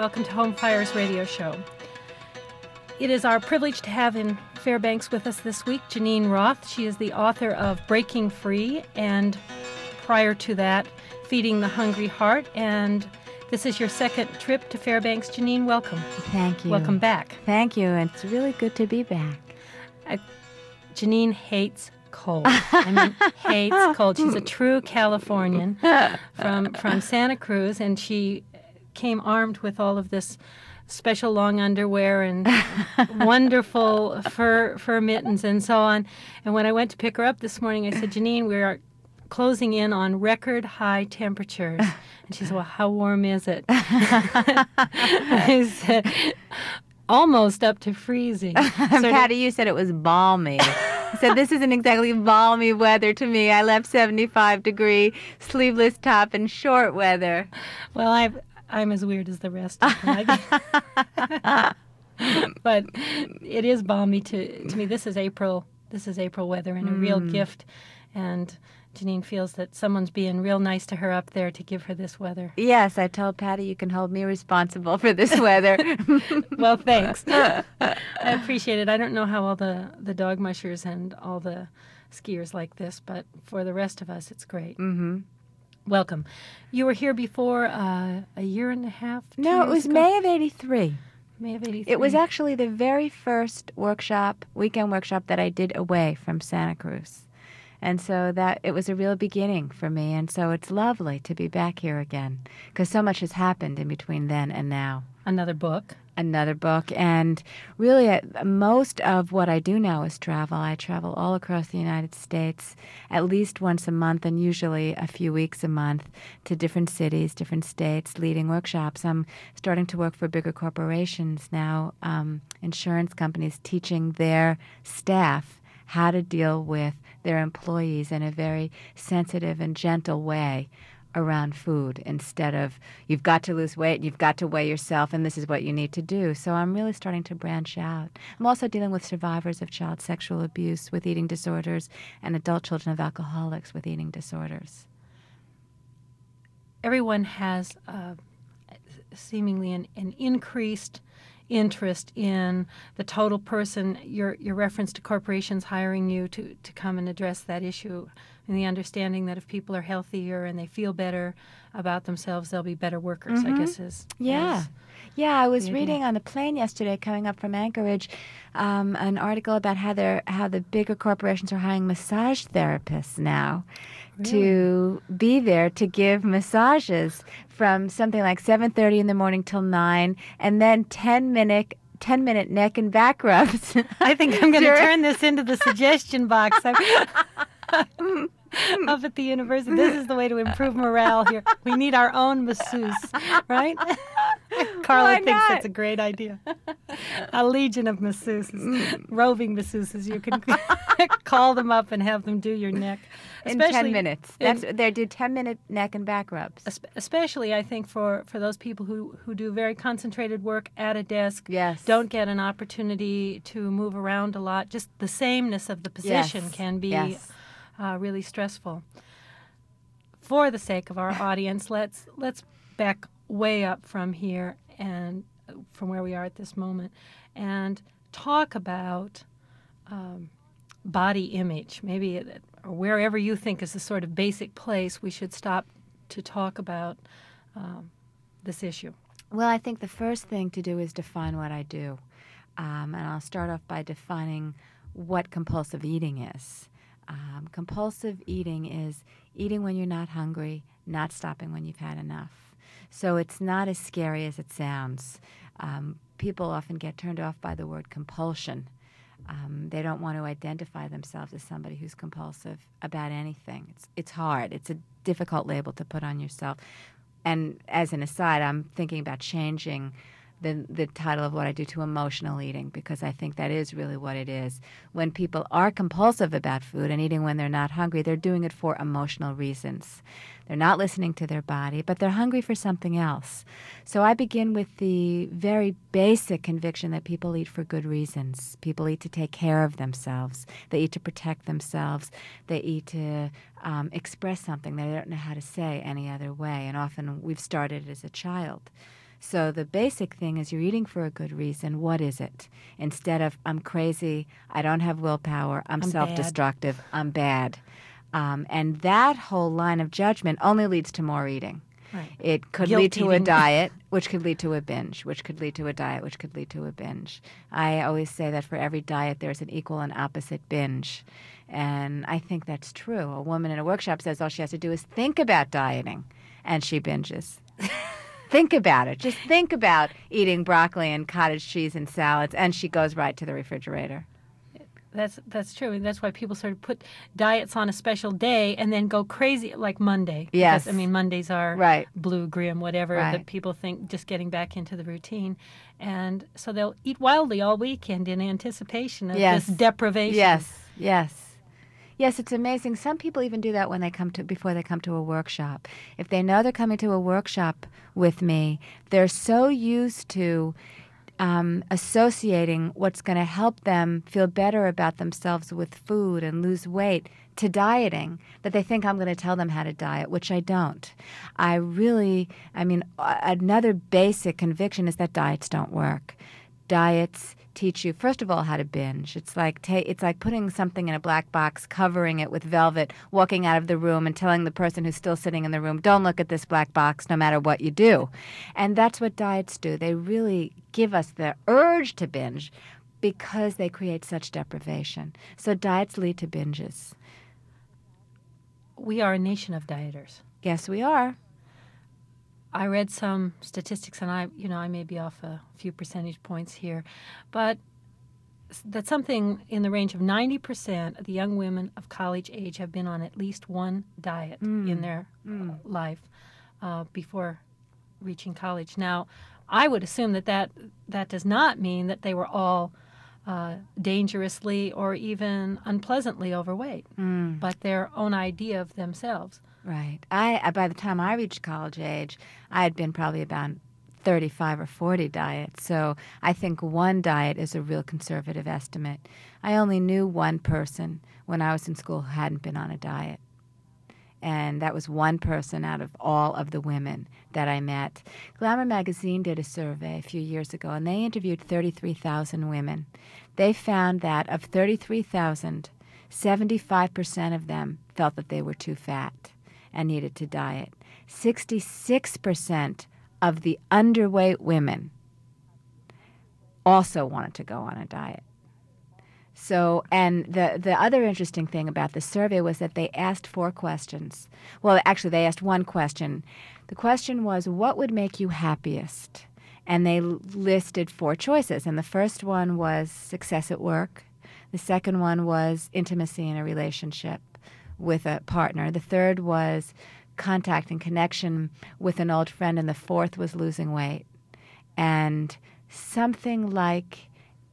welcome to Home Fire's radio show. It is our privilege to have in Fairbanks with us this week Janine Roth. She is the author of Breaking Free, and prior to that, Feeding the Hungry Heart. And this is your second trip to Fairbanks. Janine, welcome. Thank you. Welcome back. Thank you. It's really good to be back. Janine hates cold. Hates cold. She's a true Californian from Santa Cruz, and she came armed with all of this special long underwear and wonderful fur mittens and so on. And when I went to pick her up this morning, I said, Janine, we are closing in on record high temperatures. And she said, well, how warm is it? I said, almost up to freezing. Patty, you said it was balmy. I said, this isn't exactly balmy weather to me. I left 75-degree sleeveless top and short weather. Well, I'm as weird as the rest of them. But it is balmy to me. This is April weather, and a real gift. And Janine feels that someone's being real nice to her up there to give her this weather. Yes, I told Patty you can hold me responsible for this weather. Well, thanks. I appreciate it. I don't know how all the dog mushers and all the skiers like this, but for the rest of us, it's great. Mm-hmm. Welcome. You were here before a year and a half? No, it was ago? May of '83. May of '83. It was actually the very first weekend workshop that I did away from Santa Cruz. And so that it was a real beginning for me. And so it's lovely to be back here again because so much has happened in between then and now. Another book. And really, most of what I do now is travel. I travel all across the United States at least once a month and usually a few weeks a month to different cities, different states, leading workshops. I'm starting to work for bigger corporations now, insurance companies teaching their staff how to deal with their employees in a very sensitive and gentle way around food instead of you've got to lose weight, you've got to weigh yourself, and this is what you need to do. So I'm really starting to branch out. I'm also dealing with survivors of child sexual abuse with eating disorders and adult children of alcoholics with eating disorders. Everyone has seemingly an increased interest in the total person. Your reference to corporations hiring you to come and address that issue, and the understanding that if people are healthier and they feel better about themselves, they'll be better workers, I guess is. Yeah, I was reading on the plane yesterday coming up from Anchorage an article about how the bigger corporations are hiring massage therapists now. Really? To be there to give massages from something like 7:30 in the morning till 9, and then 10-minute neck and back rubs. I think I'm going to turn this into the suggestion box up at the university. This is the way to improve morale here. We need our own masseuse, right? Carla thinks that's a great idea. A legion of masseuses, roving masseuses. You can call them up and have them do your neck. In 10 minutes. They do 10-minute neck and back rubs. Especially, I think, for those people who do very concentrated work at a desk, yes. Don't get an opportunity to move around a lot. Just the sameness of the position can be really stressful. For the sake of our audience, let's back way up from here and from where we are at this moment and talk about body image. Maybe or wherever you think is the sort of basic place we should stop to talk about this issue. Well, I think the first thing to do is define what I do. And I'll start off by defining what compulsive eating is. Compulsive eating is eating when you're not hungry, not stopping when you've had enough. So it's not as scary as it sounds. People often get turned off by the word compulsion. They don't want to identify themselves as somebody who's compulsive about anything. It's hard. It's a difficult label to put on yourself. And as an aside, I'm thinking about changing the title of what I do to emotional eating, because I think that is really what it is. When people are compulsive about food and eating when they're not hungry, they're doing it for emotional reasons. They're not listening to their body, but they're hungry for something else. So I begin with the very basic conviction that people eat for good reasons. People eat to take care of themselves. They eat to protect themselves. They eat to express something they don't know how to say any other way. And often we've started as a child. So the basic thing is you're eating for a good reason. What is it? Instead of, I'm crazy, I don't have willpower, I'm self-destructive, I'm bad. And that whole line of judgment only leads to more eating. Right. It could Guilt lead to a eating. diet, which could lead to a binge, which could lead to a diet, which could lead to a binge. I always say that for every diet, there's an equal and opposite binge. And I think that's true. A woman in a workshop says all she has to do is think about dieting, and she binges. Think about it. Just think about eating broccoli and cottage cheese and salads, and she goes right to the refrigerator. That's true. That's why people sort of put diets on a special day and then go crazy, like Monday. Yes. Because, I mean, Mondays are Right. blue, grim, whatever, Right. that people think just getting back into the routine. And so they'll eat wildly all weekend in anticipation of Yes. this deprivation. Yes, yes. Yes, it's amazing. Some people even do that before they come to a workshop. If they know they're coming to a workshop with me, they're so used to associating what's going to help them feel better about themselves with food and lose weight to dieting that they think I'm going to tell them how to diet, which I don't. Another basic conviction is that diets don't work. Diets teach you, first of all, how to binge. It's like putting something in a black box, covering it with velvet, walking out of the room and telling the person who's still sitting in the room, don't look at this black box no matter what you do. And that's what diets do. They really give us the urge to binge because they create such deprivation. So diets lead to binges. We are a nation of dieters. Yes, we are. I read some statistics, and I may be off a few percentage points here, but that something in the range of 90% of the young women of college age have been on at least one diet in their life before reaching college. Now, I would assume that does not mean that they were all dangerously or even unpleasantly overweight, but their own idea of themselves. Right. By the time I reached college age, I had been probably about 35 or 40 diets. So I think one diet is a real conservative estimate. I only knew one person when I was in school who hadn't been on a diet. And that was one person out of all of the women that I met. Glamour magazine did a survey a few years ago, and they interviewed 33,000 women. They found that of 33,000, 75% of them felt that they were too fat and needed to diet. 66% of the underweight women also wanted to go on a diet. So, and the other interesting thing about the survey was that they asked 4 questions. Well, actually, they asked one question. The question was, what would make you happiest? And they listed 4 choices. And the first one was success at work. The second one was intimacy in a relationship with a partner. The third was contact and connection with an old friend. And the fourth was losing weight. And something like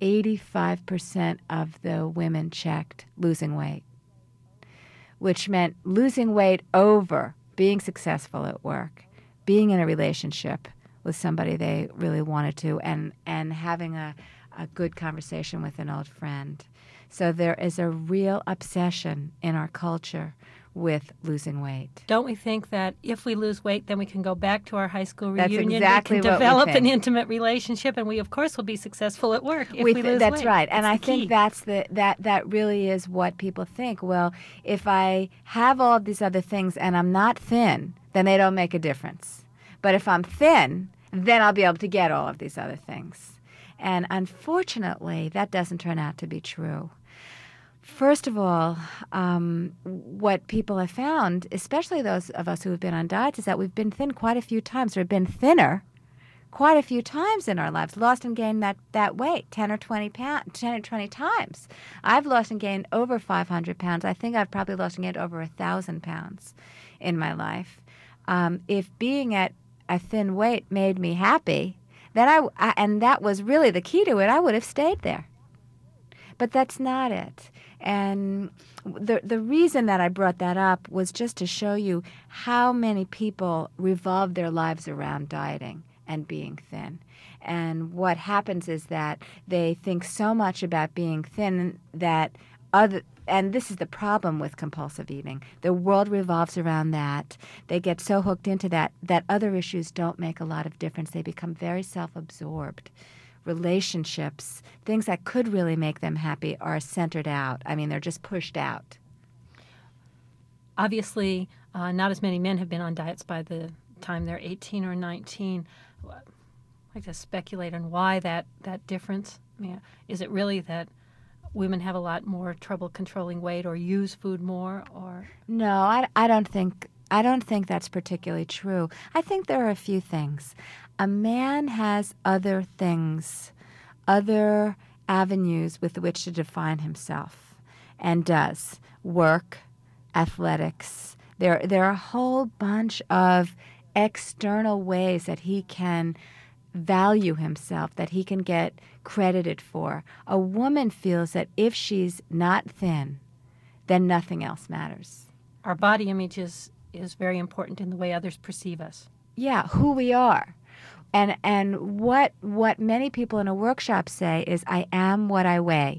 85% of the women checked losing weight, which meant losing weight over being successful at work, being in a relationship with somebody they really wanted to, and having a good conversation with an old friend. So there is a real obsession in our culture with losing weight. Don't we think that if we lose weight, then we can go back to our high school That's reunion, exactly we can what we develop an think. intimate relationship, and we, of course, will be successful at work if we lose That's weight. right. And That's I the think key. that really is what people think. Well, if I have all of these other things and I'm not thin, then they don't make a difference. But if I'm thin, then I'll be able to get all of these other things. And unfortunately, that doesn't turn out to be true. First of all, what people have found, especially those of us who have been on diets, is that we've been thin quite a few times, or been thinner quite a few times in our lives, lost and gained that weight 10 or 20 times. I've lost and gained over 500 pounds. I think I've probably lost and gained over 1,000 pounds in my life. If being at a thin weight made me happy, then and that was really the key to it, I would have stayed there. But that's not it. And the reason that I brought that up was just to show you how many people revolve their lives around dieting and being thin. And what happens is that they think so much about being thin that and this is the problem with compulsive eating. The world revolves around that. They get so hooked into that other issues don't make a lot of difference. They become very self-absorbed. Relationships, things that could really make them happy, are centered out. I mean, they're just pushed out. Obviously, not as many men have been on diets by the time they're 18 or 19. I'd like to speculate on why that difference. I mean, is it really that women have a lot more trouble controlling weight or use food more? Or No, I don't think that's particularly true. I think there are a few things. A man has other things, other avenues with which to define himself, and does. Work, athletics. There are a whole bunch of external ways that he can value himself, that he can get credited for. A woman feels that if she's not thin, then nothing else matters. our body image is very important in the way others perceive us. Yeah, who we are. And what many people in a workshop say is, I am what I weigh.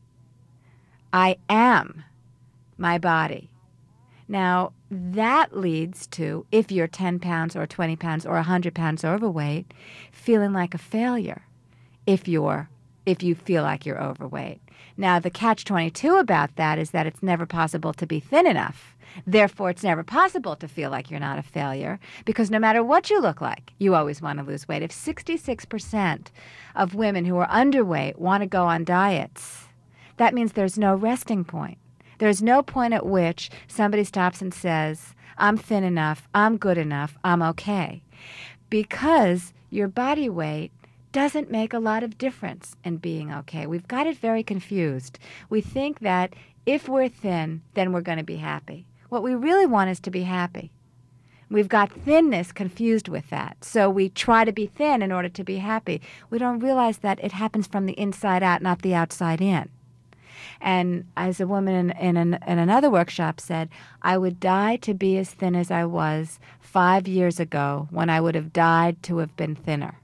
I am my body. Now, that leads to, if you're 10 pounds or 20 pounds or 100 pounds overweight, feeling like a failure if you feel like you're overweight. Now, the catch-22 about that is that it's never possible to be thin enough. Therefore, it's never possible to feel like you're not a failure, because no matter what you look like, you always want to lose weight. If 66% of women who are underweight want to go on diets, that means there's no resting point. There's no point at which somebody stops and says, I'm thin enough, I'm good enough, I'm okay. Because your body weight doesn't make a lot of difference in being okay. We've got it very confused. We think that if we're thin, then we're going to be happy. What we really want is to be happy. We've got thinness confused with that. So we try to be thin in order to be happy. We don't realize that it happens from the inside out, not the outside in. And as a woman in another workshop said, I would die to be as thin as I was 5 years ago, when I would have died to have been thinner.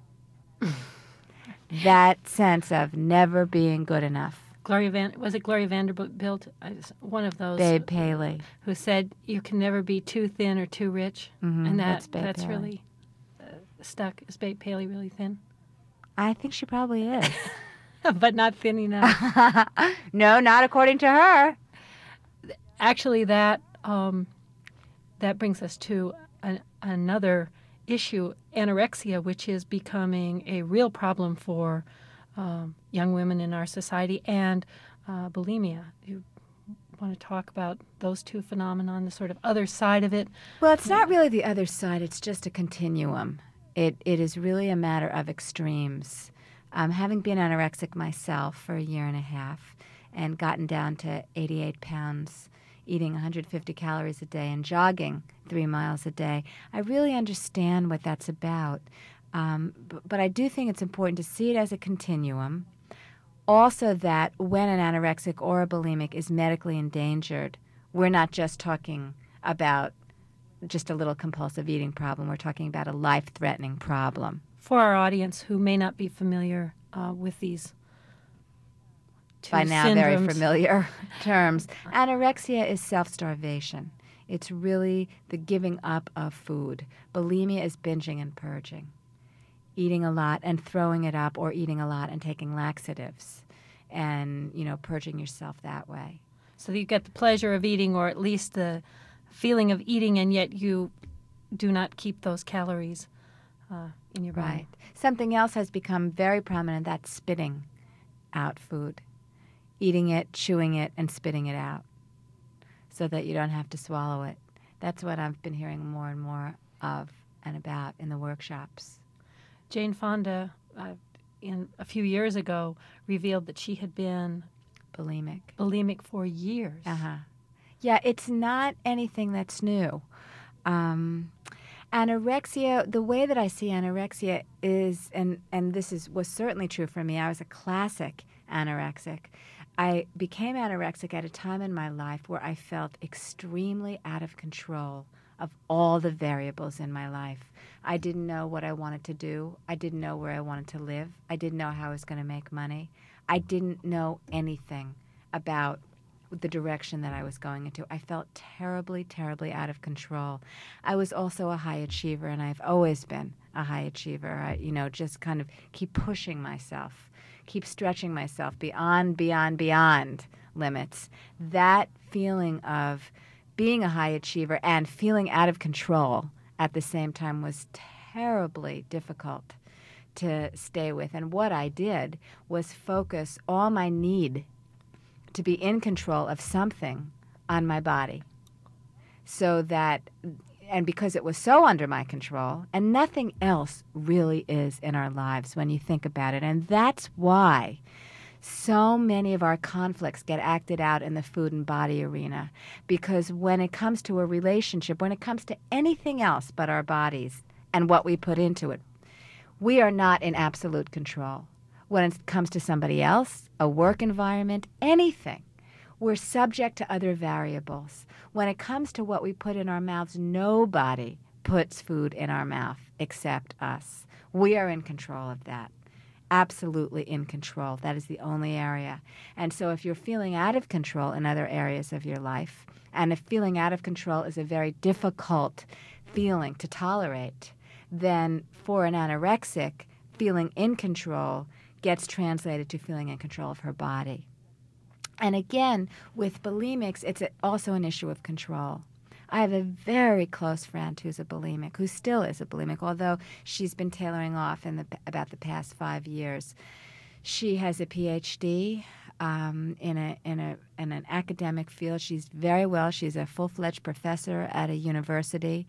That sense of never being good enough. Was it Gloria Vanderbilt? One of those. Babe Paley. Who said you can never be too thin or too rich. Mm-hmm, and that's that's really stuck. Is Babe Paley really thin? I think she probably is. But not thin enough. No, not according to her. Actually, that brings us to another issue, anorexia, which is becoming a real problem for young women in our society, and bulimia. You want to talk about those two phenomena, the sort of other side of it? Well, it's not really the other side. It's just a continuum. It is really a matter of extremes. Having been anorexic myself for a year and a half and gotten down to 88 pounds, eating 150 calories a day and jogging 3 miles a day, I really understand what that's about. But I do think it's important to see it as a continuum. Also, that when an anorexic or a bulimic is medically endangered, we're not just talking about just a little compulsive eating problem. We're talking about a life-threatening problem. For our audience who may not be familiar with these two by now syndromes. Very familiar terms, anorexia is self-starvation. It's really the giving up of food. Bulimia is binging and purging, eating a lot and throwing it up, or eating a lot and taking laxatives, and purging yourself that way. So you get the pleasure of eating, or at least the feeling of eating, and yet you do not keep those calories in your body. Right. Something else has become very prominent, that's spitting out food. Eating it, chewing it, and spitting it out so that you don't have to swallow it. That's what I've been hearing more and more of and about in the workshops. Jane Fonda, a few years ago, revealed that she had been bulimic for years. Uh-huh. Yeah, it's not anything that's new. Anorexia, the way that I see anorexia is, and this was certainly true for me, I was a classic anorexic. I became anorexic at a time in my life where I felt extremely out of control of all the variables in my life. I didn't know what I wanted to do. I didn't know where I wanted to live. I didn't know how I was going to make money. I didn't know anything about the direction that I was going into. I felt terribly, terribly out of control. I was also a high achiever, and I've always been a high achiever. Just kind of keep pushing myself, keep stretching myself beyond limits. That feeling of being a high achiever and feeling out of control at the same time was terribly difficult to stay with. And what I did was focus all my need to be in control of something on my body. So that, and because it was so under my control, and nothing else really is in our lives when you think about it. And that's why so many of our conflicts get acted out in the food and body arena. Because when it comes to a relationship, when it comes to anything else but our bodies and what we put into it, we are not in absolute control. When it comes to somebody else, a work environment, anything, we're subject to other variables. When it comes to what we put in our mouths, nobody puts food in our mouth except us. We are in control of that. Absolutely in control. That is the only area. And so if you're feeling out of control in other areas of your life, and if feeling out of control is a very difficult feeling to tolerate, then for an anorexic, feeling in control gets translated to feeling in control of her body. And again, with bulimics, it's also an issue of control. I have a very close friend who's a bulimic, who still is a bulimic, although she's been tailoring off in about the past 5 years. She has a PhD in an academic field. She's very well. She's a full-fledged professor at a university.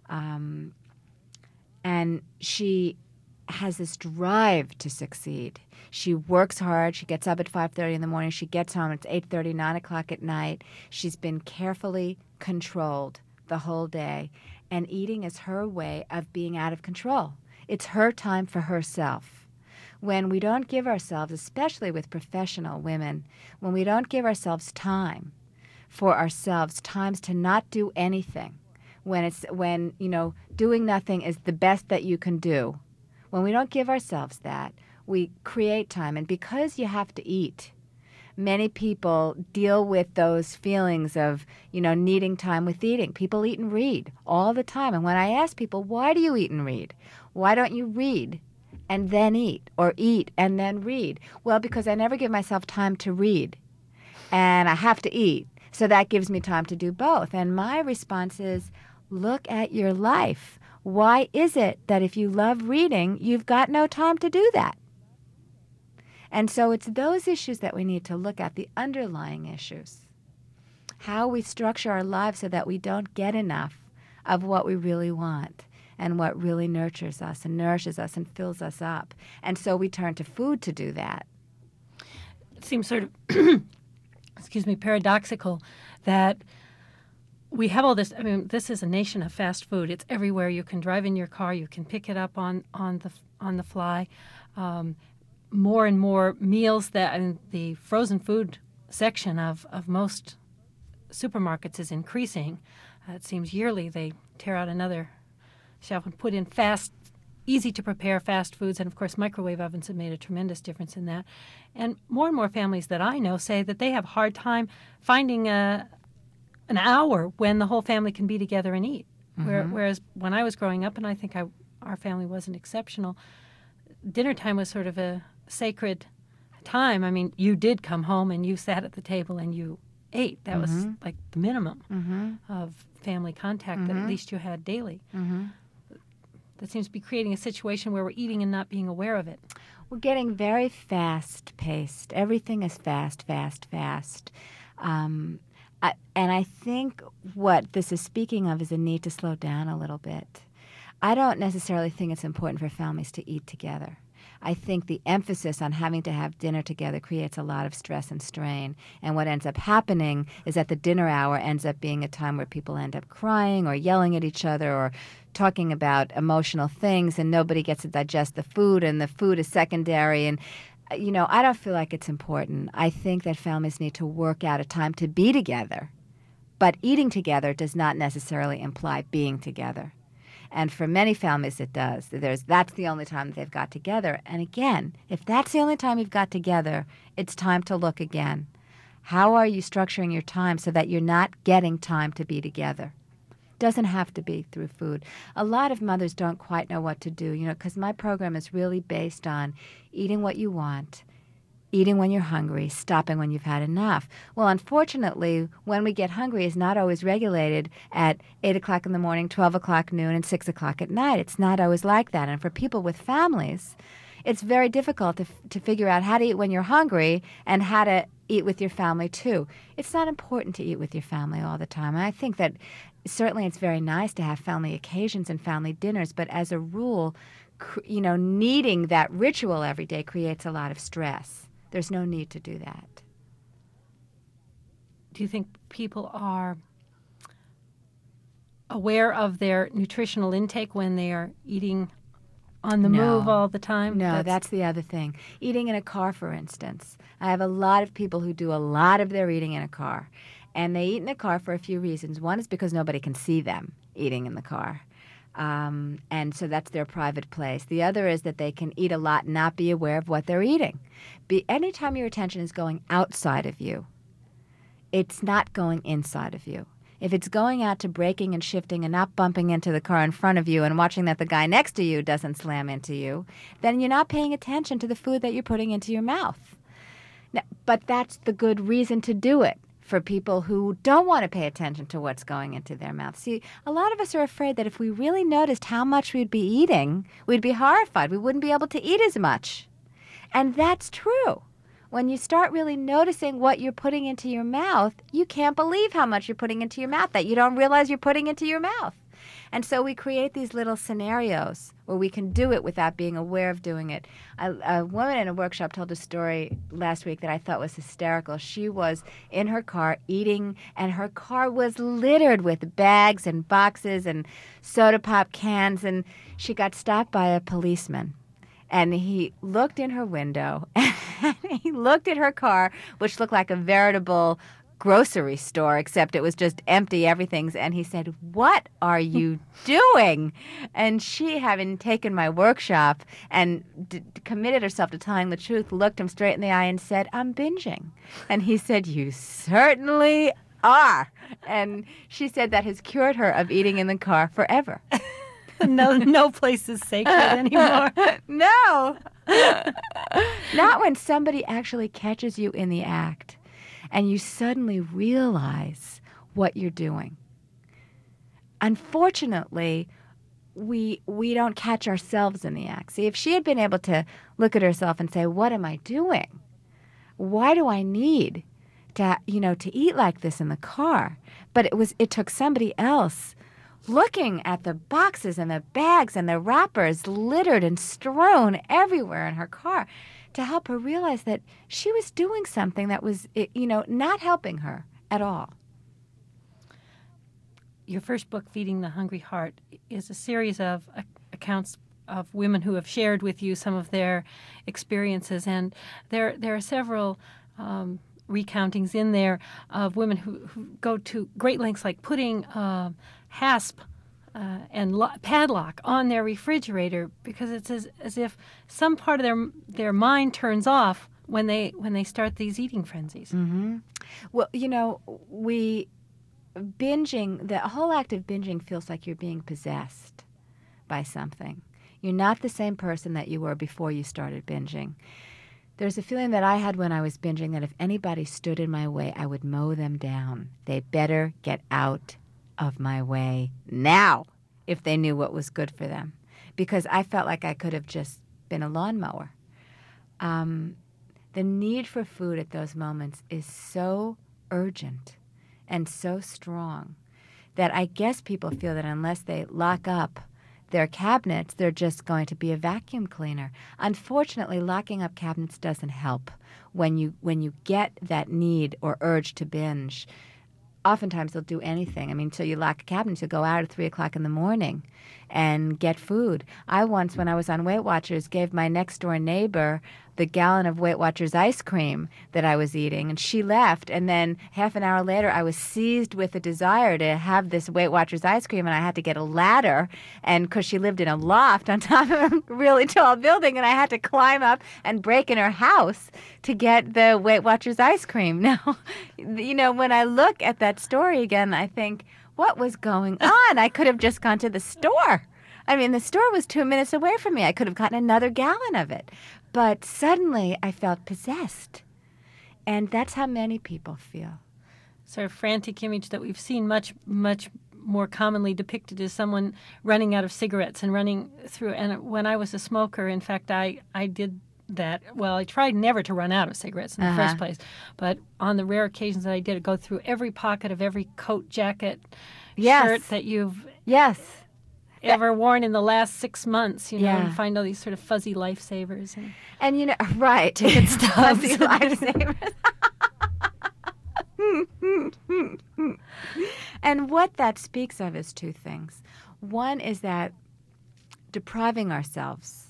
And she has this drive to succeed. She works hard. She gets up at 5:30 in the morning. She gets home. It's 8:30, 9 o'clock at night. She's been carefully controlled the whole day. And eating is her way of being out of control. It's her time for herself. When we don't give ourselves, especially with professional women, when we don't give ourselves time for ourselves, times to not do anything, when doing nothing is the best that you can do. When we don't give ourselves that, we create time. And because you have to eat, many people deal with those feelings of, needing time with eating. People eat and read all the time. And when I ask people, why do you eat and read? Why don't you read and then eat, or eat and then read? Well, because I never give myself time to read, and I have to eat. So that gives me time to do both. And my response is, look at your life. Why is it that if you love reading, you've got no time to do that? And so it's those issues that we need to look at, the underlying issues. How we structure our lives so that we don't get enough of what we really want and what really nurtures us and nourishes us and fills us up. And so we turn to food to do that. It seems sort of, paradoxical that we have all this. I mean, this is a nation of fast food. It's everywhere. You can drive in your car. You can pick it up on the fly. More and more meals and the frozen food section of most supermarkets is increasing. It seems yearly they tear out another shelf and put in fast, easy to prepare fast foods. And of course, microwave ovens have made a tremendous difference in that. And more families that I know say that they have a hard time finding an hour when the whole family can be together and eat. Mm-hmm. Whereas when I was growing up, and I think our family wasn't exceptional, dinner time was sort of a sacred time. I mean, you did come home and you sat at the table and you ate. That was like the minimum of family contact that at least you had daily. That seems to be creating a situation where we're eating and not being aware of it. We're getting very fast-paced. Everything is fast. And I think what this is speaking of is a need to slow down a little bit. I don't necessarily think it's important for families to eat together. I think the emphasis on having to have dinner together creates a lot of stress and strain. And what ends up happening is that the dinner hour ends up being a time where people end up crying or yelling at each other or talking about emotional things, and nobody gets to digest the food, and the food is secondary. And, I don't feel like it's important. I think that families need to work out a time to be together. But eating together does not necessarily imply being together. And for many families, it does. That's the only time that they've got together. And again, if that's the only time you've got together, it's time to look again. How are you structuring your time so that you're not getting time to be together? Doesn't have to be through food. A lot of mothers don't quite know what to do, because my program is really based on eating what you want, eating when you're hungry, stopping when you've had enough. Well, unfortunately, when we get hungry is not always regulated at 8 o'clock in the morning, 12 o'clock noon, and 6 o'clock at night. It's not always like that. And for people with families, it's very difficult to figure out how to eat when you're hungry and how to eat with your family, too. It's not important to eat with your family all the time. And I think that certainly it's very nice to have family occasions and family dinners, but as a rule, needing that ritual every day creates a lot of stress. There's no need to do that. Do you think people are aware of their nutritional intake when they are eating on the move all the time? No, that's the other thing. Eating in a car, for instance. I have a lot of people who do a lot of their eating in a car. And they eat in the car for a few reasons. One is because nobody can see them eating in the car. And so that's their private place. The other is that they can eat a lot and not be aware of what they're eating. Anytime your attention is going outside of you, it's not going inside of you. If it's going out to braking and shifting and not bumping into the car in front of you and watching that the guy next to you doesn't slam into you, then you're not paying attention to the food that you're putting into your mouth. Now, but that's the good reason to do it. For people who don't want to pay attention to what's going into their mouth. See, a lot of us are afraid that if we really noticed how much we'd be eating, we'd be horrified. We wouldn't be able to eat as much. And that's true. When you start really noticing what you're putting into your mouth, you can't believe how much you're putting into your mouth that you don't realize you're putting into your mouth. And so we create these little scenarios where we can do it without being aware of doing it. A woman in a workshop told a story last week that I thought was hysterical. She was in her car eating, and her car was littered with bags and boxes and soda pop cans, and she got stopped by a policeman. And he looked in her window, and he looked at her car, which looked like a veritable grocery store, except it was just empty everything's, and he said, "What are you doing?" And she, having taken my workshop and committed herself to telling the truth, looked him straight in the eye and said, "I'm binging." And he said, "You certainly are." And she said that has cured her of eating in the car forever. No place is sacred anymore. No. Not when somebody actually catches you in the act and you suddenly realize what you're doing. Unfortunately, we don't catch ourselves in the act. See, if she had been able to look at herself and say, "What am I doing? Why do I need to eat like this in the car?" But it took somebody else looking at the boxes and the bags and the wrappers littered and strewn everywhere in her car to help her realize that she was doing something that was, not helping her at all. Your first book, Feeding the Hungry Heart, is a series of accounts of women who have shared with you some of their experiences, and there are several recountings in there of women who go to great lengths, like putting hasp and padlock on their refrigerator, because it's as if some part of their mind turns off when they start these eating frenzies. Mm-hmm. Well, binging, the whole act of binging feels like you're being possessed by something. You're not the same person that you were before you started binging. There's a feeling that I had when I was binging that if anybody stood in my way, I would mow them down. They better get out of my way now if they knew what was good for them, because I felt like I could have just been a lawnmower. The need for food at those moments is so urgent and so strong that I guess people feel that unless they lock up their cabinets, they're just going to be a vacuum cleaner. Unfortunately, locking up cabinets doesn't help when you get that need or urge to binge. Oftentimes they'll do anything. I mean, so you lock a cabinet, you'll go out at 3 o'clock in the morning and get food. I once, when I was on Weight Watchers, gave my next door neighbor the gallon of Weight Watchers ice cream that I was eating, and she left. And then half an hour later, I was seized with a desire to have this Weight Watchers ice cream, and I had to get a ladder, and because she lived in a loft on top of a really tall building, and I had to climb up and break in her house to get the Weight Watchers ice cream. Now, when I look at that story again, I think, what was going on? I could have just gone to the store. I mean, the store was 2 minutes away from me. I could have gotten another gallon of it. But suddenly I felt possessed. And that's how many people feel. Sort of frantic image that we've seen much, much more commonly depicted is someone running out of cigarettes and running through. And when I was a smoker, in fact, I did that. Well, I tried never to run out of cigarettes in the first place. But on the rare occasions that I did, go through every pocket of every coat, jacket, shirt that you've ever worn in the last 6 months, and find all these sort of fuzzy lifesavers. And right. Ticket stubs. Fuzzy lifesavers. And what that speaks of is two things. One is that depriving ourselves,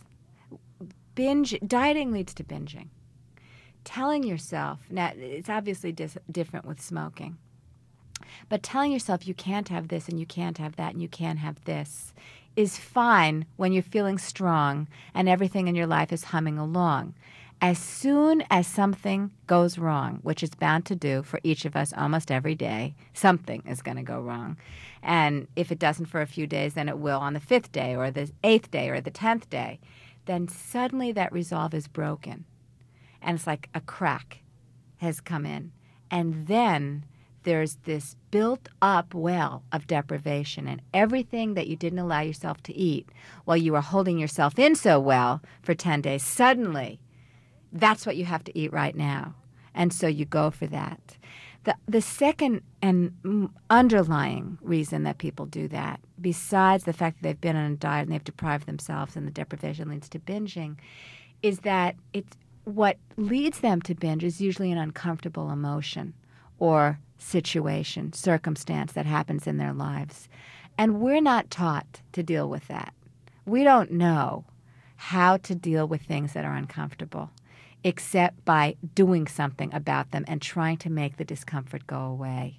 dieting leads to binging. Telling yourself, now it's obviously different with smoking, but telling yourself you can't have this and you can't have that and you can't have this is fine when you're feeling strong and everything in your life is humming along. As soon as something goes wrong, which it's bound to do for each of us almost every day, something is going to go wrong. And if it doesn't for a few days, then it will on the 5th day or the 8th day or the 10th day. Then suddenly that resolve is broken. And it's like a crack has come in. And then there's this built-up well of deprivation, and everything that you didn't allow yourself to eat while you were holding yourself in so well for 10 days, suddenly that's what you have to eat right now. And so you go for that. The second and underlying reason that people do that, besides the fact that they've been on a diet and they've deprived themselves and the deprivation leads to binging, is that it's what leads them to binge is usually an uncomfortable emotion or situation, circumstance that happens in their lives. And we're not taught to deal with that. We don't know how to deal with things that are uncomfortable, except by doing something about them and trying to make the discomfort go away.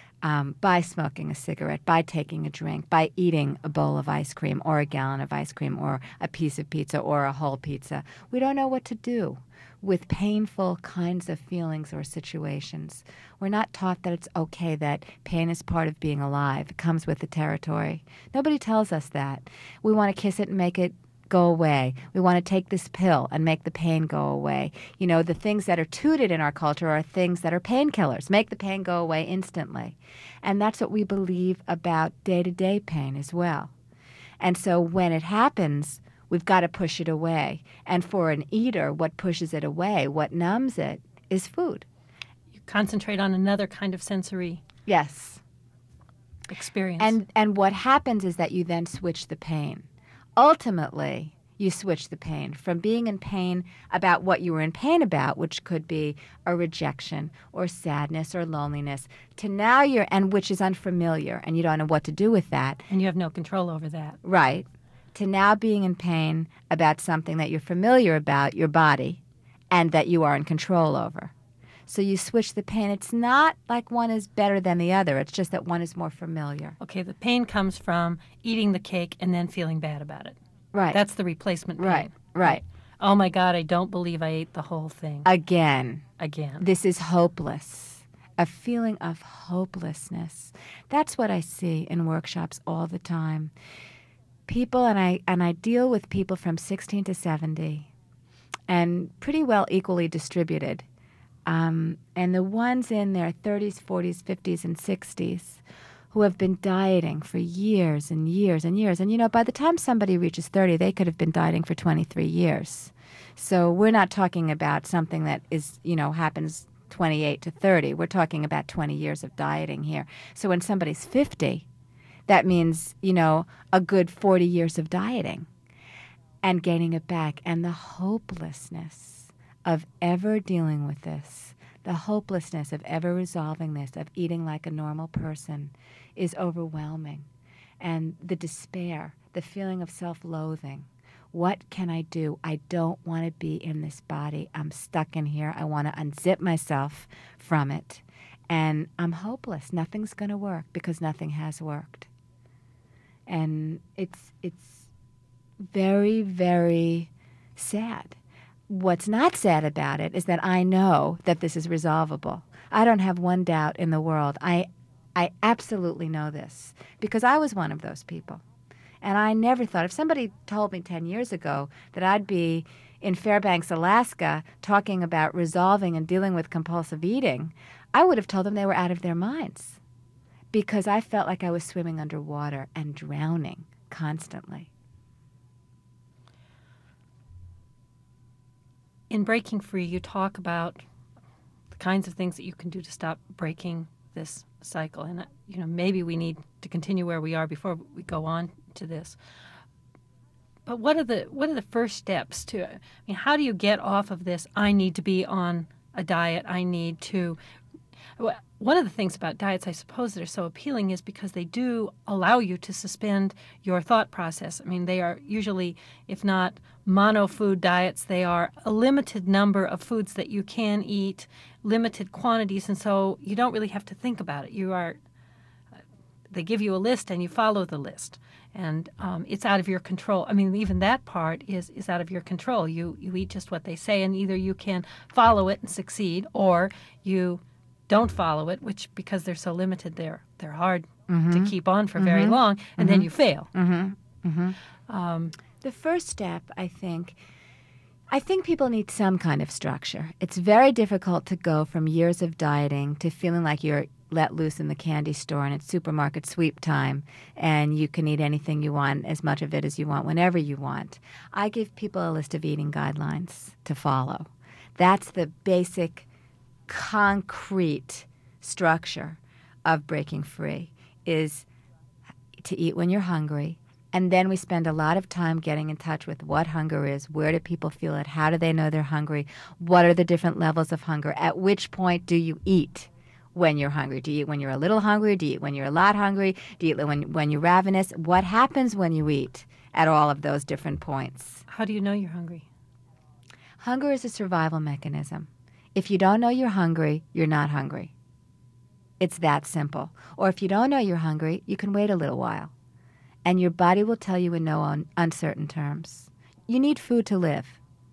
By smoking a cigarette, by taking a drink, by eating a bowl of ice cream or a gallon of ice cream or a piece of pizza or a whole pizza. We don't know what to do with painful kinds of feelings or situations. We're not taught that it's okay, that pain is part of being alive. It comes with the territory. Nobody tells us that. We want to kiss it and make it go away. We want to take this pill and make the pain go away. The things that are touted in our culture are things that are painkillers. Make the pain go away instantly. And that's what we believe about day-to-day pain as well. And so when it happens, we've got to push it away. And for an eater, what pushes it away, what numbs it, is food. You concentrate on another kind of sensory experience. And what happens is that you then switch the pain. Ultimately, you switch the pain from being in pain about what you were in pain about, which could be a rejection or sadness or loneliness, to now which is unfamiliar, and you don't know what to do with that. And you have no control over that. Right. To now being in pain about something that you're familiar about, your body, and that you are in control over. So you switch the pain. It's not like one is better than the other. It's just that one is more familiar. Okay, the pain comes from eating the cake and then feeling bad about it. Right. That's the replacement pain. Right. Oh, my God, I don't believe I ate the whole thing. Again. This is hopeless. A feeling of hopelessness. That's what I see in workshops all the time. People, and I deal with people from 16 to 70, and pretty well equally distributed. And the ones in their 30s, 40s, 50s, and 60s who have been dieting for years and years and years. And, by the time somebody reaches 30, they could have been dieting for 23 years. So we're not talking about something that is, happens 28 to 30. We're talking about 20 years of dieting here. So when somebody's 50, that means, a good 40 years of dieting and gaining it back. And the hopelessness of ever dealing with this, the hopelessness of ever resolving this, of eating like a normal person, is overwhelming. And the despair, the feeling of self-loathing, What can I do? I don't want to be in this body. I'm stuck in here. I want to unzip myself from it. And I'm hopeless. Nothing's going to work because nothing has worked. And it's very, very sad. What's not sad about it is that I know that this is resolvable. I don't have one doubt in the world. I absolutely know this because I was one of those people. And I never thought, if somebody told me 10 years ago that I'd be in Fairbanks, Alaska, talking about resolving and dealing with compulsive eating, I would have told them they were out of their minds because I felt like I was swimming underwater and drowning constantly. In Breaking Free, you talk about the kinds of things that you can do to stop breaking this cycle. And, maybe we need to continue where we are before we go on to this. But what are the first steps to, how do you get off of this, I need to be on a diet, I need to... One of the things about diets, I suppose, that are so appealing is because they do allow you to suspend your thought process. They are usually, if not mono-food diets, they are a limited number of foods that you can eat, limited quantities, and so you don't really have to think about it. They give you a list and you follow the list. And it's out of your control. Even that part is out of your control. You eat just what they say, and either you can follow it and succeed, or you don't follow it, which, because they're so limited, they're hard to keep on for very long, and then you fail. The first step, I think people need some kind of structure. It's very difficult to go from years of dieting to feeling like you're let loose in the candy store and it's supermarket sweep time and you can eat anything you want, as much of it as you want, whenever you want. I give people a list of eating guidelines to follow. That's the basic, concrete structure of breaking free, is to eat when you're hungry. And then we spend a lot of time getting in touch with what hunger is, where do people feel it, how do they know they're hungry, what are the different levels of hunger, at which point do you eat when you're hungry? Do you eat when you're a little hungry? Do you eat when you're a lot hungry? Do you eat when you're ravenous? What happens when you eat at all of those different points? How do you know you're hungry? Hunger is a survival mechanism. If you don't know you're hungry, you're not hungry. It's that simple. Or if you don't know you're hungry, you can wait a little while. And your body will tell you in no uncertain terms. You need food to live.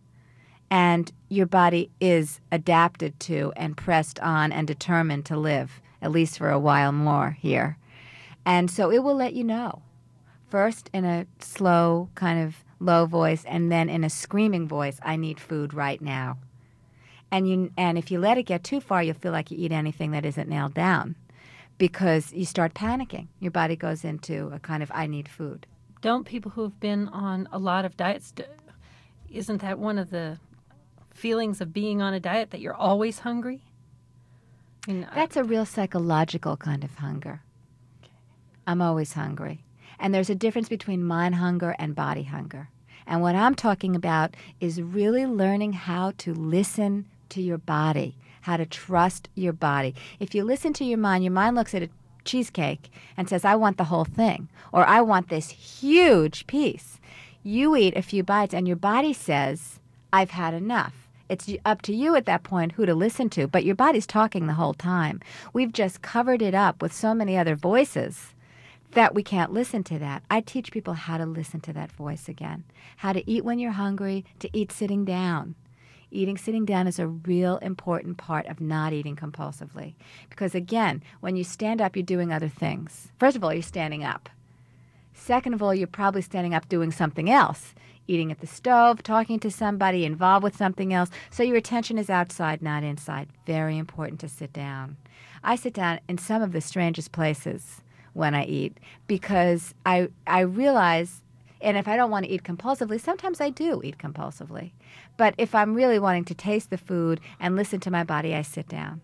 And your body is adapted to and pressed on and determined to live, at least for a while more here. And so it will let you know. First in a slow, kind of low voice, and then in a screaming voice, I need food right now. And if you let it get too far, you'll feel like you eat anything that isn't nailed down because you start panicking. Your body goes into a kind of, I need food. Don't people who have been on a lot of diets, isn't that one of the feelings of being on a diet, that you're always hungry? That's a real psychological kind of hunger. Okay. I'm always hungry. And there's a difference between mind hunger and body hunger. And what I'm talking about is really learning how to listen to your body, how to trust your body. If you listen to your mind looks at a cheesecake and says, I want the whole thing, or I want this huge piece. You eat a few bites and your body says, I've had enough. It's up to you at that point who to listen to, but your body's talking the whole time. We've just covered it up with so many other voices that we can't listen to that. I teach people how to listen to that voice again, how to eat when you're hungry, to eat sitting down. Eating sitting down is a real important part of not eating compulsively. Because again, when you stand up, you're doing other things. First of all, you're standing up. Second of all, you're probably standing up doing something else. Eating at the stove, talking to somebody, involved with something else. So your attention is outside, not inside. Very important to sit down. I sit down in some of the strangest places when I eat because I realize, and if I don't want to eat compulsively, sometimes I do eat compulsively. But if I'm really wanting to taste the food and listen to my body, I sit down.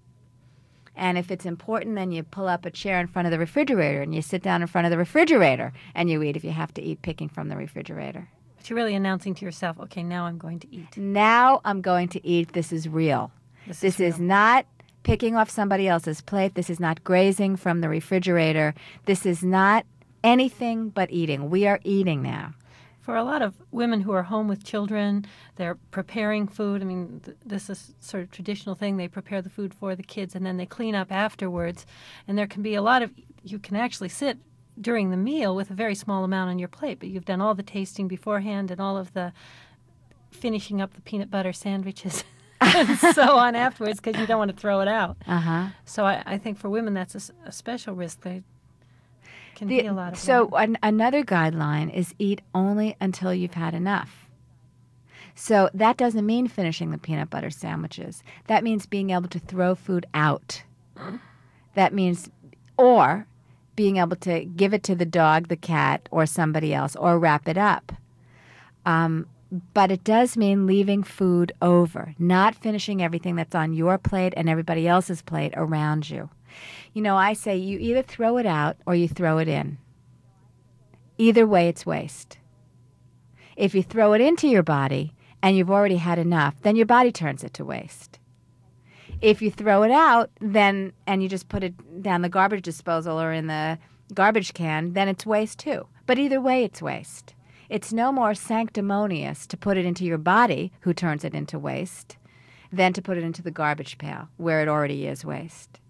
And if it's important, then you pull up a chair in front of the refrigerator and you sit down in front of the refrigerator and you eat if you have to eat, picking from the refrigerator. But you're really announcing to yourself, okay, now I'm going to eat. Now I'm going to eat. This is real. This is not picking off somebody else's plate. This is not grazing from the refrigerator. This is not anything but eating. We are eating now. for a lot of women who are home with children, they're preparing food. I mean, this is sort of traditional thing. They prepare the food for the kids, and then they clean up afterwards. And there can be a lot of, you can actually sit during the meal with a very small amount on your plate, but you've done all the tasting beforehand and all of the finishing up the peanut butter sandwiches and so on afterwards, because you don't want to throw it out. So I think for women that's a special risk. They can be a lot of So another guideline is eat only until you've had enough. So that doesn't mean finishing the peanut butter sandwiches. That means being able to throw food out. That means, or being able to give it to the dog, the cat, or somebody else, or wrap it up. But it does mean leaving food over, not finishing everything that's on your plate and everybody else's plate around you. You know, I say you either throw it out or you throw it in. Either way, it's waste. If you throw it into your body and you've already had enough, then your body turns it to waste. If you throw it out, then and you just put it down the garbage disposal or in the garbage can, then it's waste too. But either way, it's waste. It's no more sanctimonious to put it into your body, who turns it into waste, than to put it into the garbage pail, where it already is waste.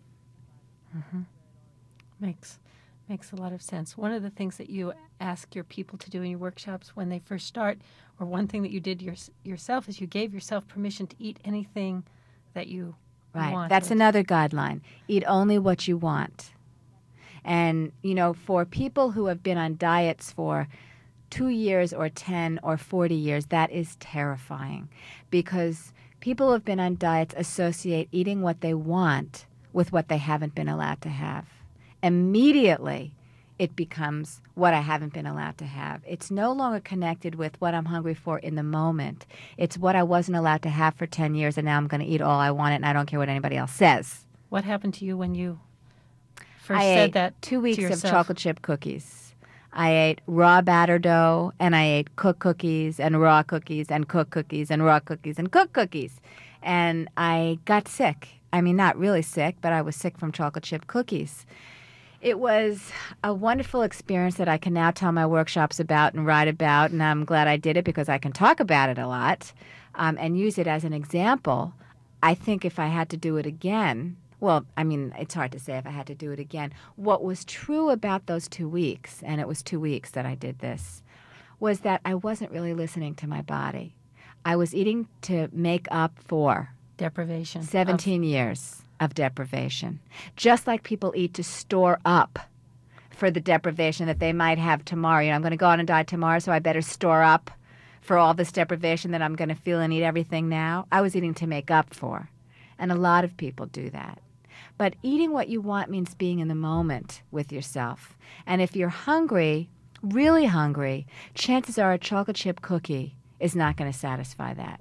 Makes a lot of sense. One of the things that you ask your people to do in your workshops when they first start, or one thing that you did yourself, is you gave yourself permission to eat anything that you wanted. That's another guideline. Eat only what you want. And, you know, for people who have been on diets for 2 years or 10 or 40 years, that is terrifying, because people who have been on diets associate eating what they want with what they haven't been allowed to have. Immediately, it becomes what I haven't been allowed to have. It's no longer connected with what I'm hungry for in the moment. It's what I wasn't allowed to have for 10 years, and now I'm going to eat all I want, and I don't care what anybody else says. What happened to you when you first said that? I ate 2 weeks to of yourself? chocolate chip cookies. I ate raw batter dough, and I ate cooked cookies and raw cookies and cooked cookies and raw cookies and cooked cookies. And I got sick. I mean, not really sick, but I was sick from chocolate chip cookies. It was a wonderful experience that I can now tell my workshops about and write about, and I'm glad I did it because I can talk about it a lot and use it as an example. I think if I had to do it again, well, I mean, it's hard to say if I had to do it again. What was true about those 2 weeks, and it was 2 weeks that I did this, was that I wasn't really listening to my body. I was eating to make up for Deprivation. 17 years of deprivation. Just like people eat to store up for the deprivation that they might have tomorrow. You know, I'm going to go on and die tomorrow, so I better store up for all this deprivation that I'm going to feel and eat everything now. I was eating to make up for. And a lot of people do that. But eating what you want means being in the moment with yourself. And if you're hungry, really hungry, chances are a chocolate chip cookie is not going to satisfy that.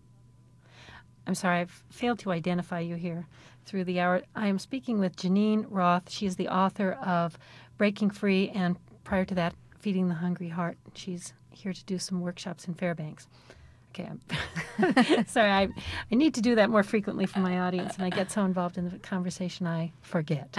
I'm sorry, I've failed to identify you here through the hour. I am speaking with Janine Roth. She is the author of Breaking Free, and prior to that, Feeding the Hungry Heart. She's here to do some workshops in Fairbanks. Okay, I'm sorry, I need to do that more frequently for my audience, and I get so involved in the conversation I forget.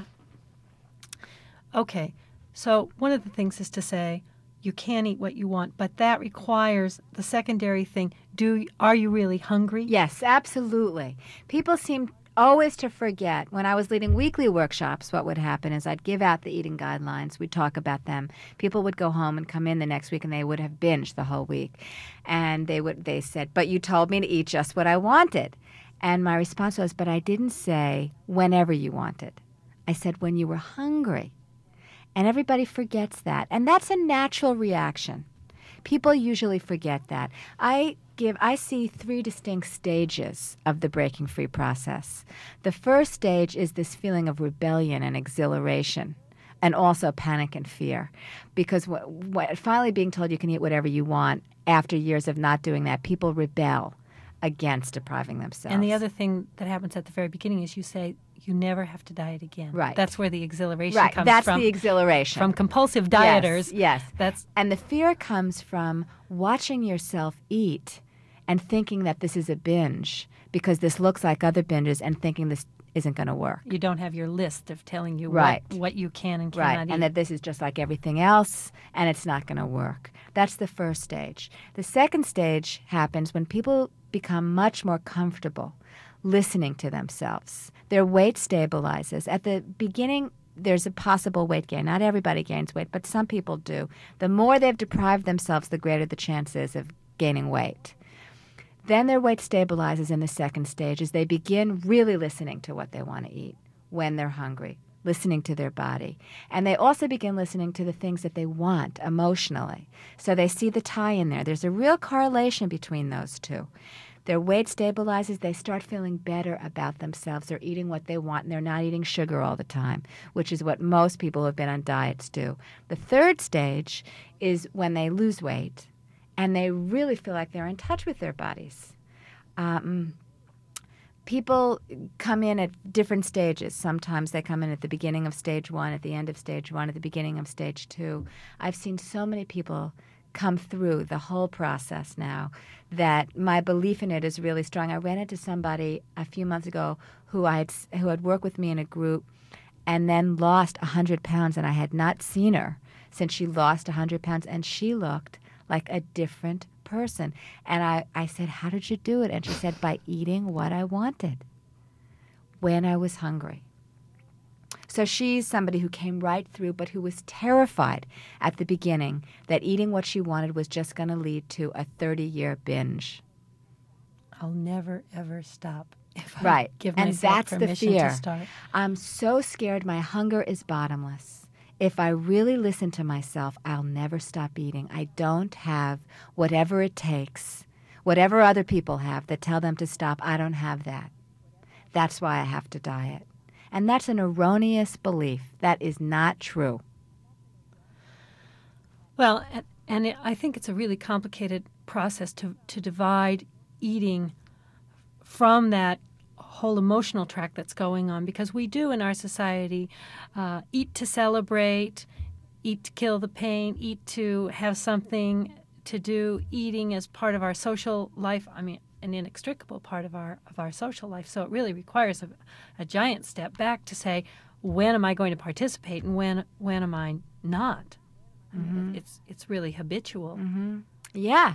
Okay, so one of the things is to say, you can eat what you want, but that requires the secondary thing. Are you really hungry? Yes, absolutely. People seem always to forget. When I was leading weekly workshops, what would happen is I'd give out the eating guidelines. We'd talk about them. People would go home and come in the next week, and they would have binged the whole week. And they said, but you told me to eat just what I wanted. And my response was, but I didn't say whenever you wanted. I said when you were hungry. And everybody forgets that. And that's a natural reaction. People usually forget that. I see 3 distinct stages of the breaking free process. The first stage is this feeling of rebellion and exhilaration, and also panic and fear. Because finally being told you can eat whatever you want, after years of not doing that, people rebel against depriving themselves. And the other thing that happens at the very beginning is you say, you never have to diet again. Right. That's where the exhilaration comes from. That's the exhilaration. From compulsive dieters. Yes. That's and the fear comes from watching yourself eat and thinking that this is a binge because this looks like other binges, and thinking this isn't going to work. You don't have your list of telling you Right. what you can and cannot Right, eat. and that this is just like everything else, and it's not going to work. That's the first stage. The second stage happens when people become much more comfortable listening to themselves. Their weight stabilizes. At the beginning, there's a possible weight gain. Not everybody gains weight, but some people do. The more they've deprived themselves, the greater the chances of gaining weight. Then their weight stabilizes in the second stage as they begin really listening to what they want to eat when they're hungry, listening to their body. And they also begin listening to the things that they want emotionally. So they see the tie in there. There's a real correlation between those two. Their weight stabilizes. They start feeling better about themselves. They're eating what they want, and they're not eating sugar all the time, which is what most people who have been on diets do. The third stage is when they lose weight, and they really feel like they're in touch with their bodies. People come in at different stages. Sometimes they come in at the beginning of stage 1, at the end of stage 1, at the beginning of stage 2. I've seen so many people come through the whole process now that my belief in it is really strong. I ran into somebody a few months ago who had worked with me in a group and then lost 100 pounds, and I had not seen her since she lost 100 pounds, and she looked like a different person. And I said, how did you do it? And she said, by eating what I wanted when I was hungry. So she's somebody who came right through, but who was terrified at the beginning that eating what she wanted was just going to lead to a 30-year binge. I'll never, ever stop if Right. I give And myself that's the permission fear. to start. I'm so scared my hunger is bottomless. If I really listen to myself, I'll never stop eating. I don't have whatever it takes, whatever other people have that tell them to stop. I don't have that. That's why I have to diet. And that's an erroneous belief. That is not true. Well, I think it's a really complicated process to divide eating from that whole emotional track that's going on, because we do in our society eat to celebrate, eat to kill the pain, eat to have something to do. Eating as part of our social life, an inextricable part of our social life. So it really requires a giant step back to say, when am I going to participate and when am I not? Mm-hmm. It's really habitual. Mm-hmm. Yeah,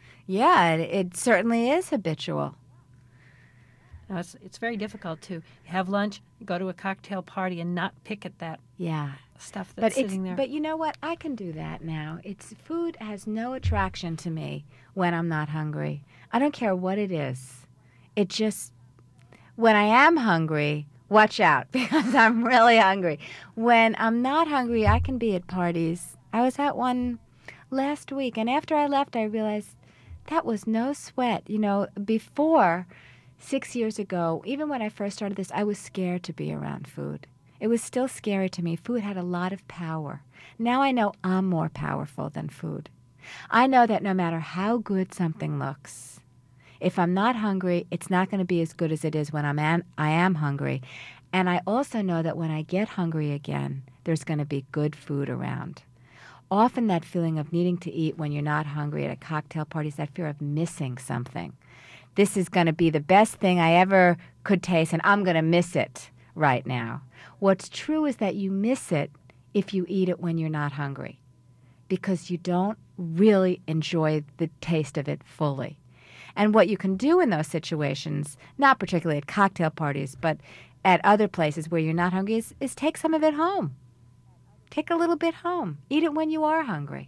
it certainly is habitual. Now, it's very difficult to have lunch, go to a cocktail party, and not pick at that stuff that's sitting there. But you know what? I can do that now. Food has no attraction to me when I'm not hungry. I don't care what it is. It just, when I am hungry, watch out, because I'm really hungry. When I'm not hungry, I can be at parties. I was at one last week, and after I left, I realized that was no sweat. You know, before, 6 years ago, even when I first started this, I was scared to be around food. It was still scary to me. Food had a lot of power. Now I know I'm more powerful than food. I know that no matter how good something looks, if I'm not hungry, it's not going to be as good as it is when I am hungry. And I also know that when I get hungry again, there's going to be good food around. Often that feeling of needing to eat when you're not hungry at a cocktail party is that fear of missing something. This is going to be the best thing I ever could taste, and I'm going to miss it right now. What's true is that you miss it if you eat it when you're not hungry, because you don't really enjoy the taste of it fully. And what you can do in those situations, not particularly at cocktail parties, but at other places where you're not hungry, is take some of it home. Take a little bit home. Eat it when you are hungry.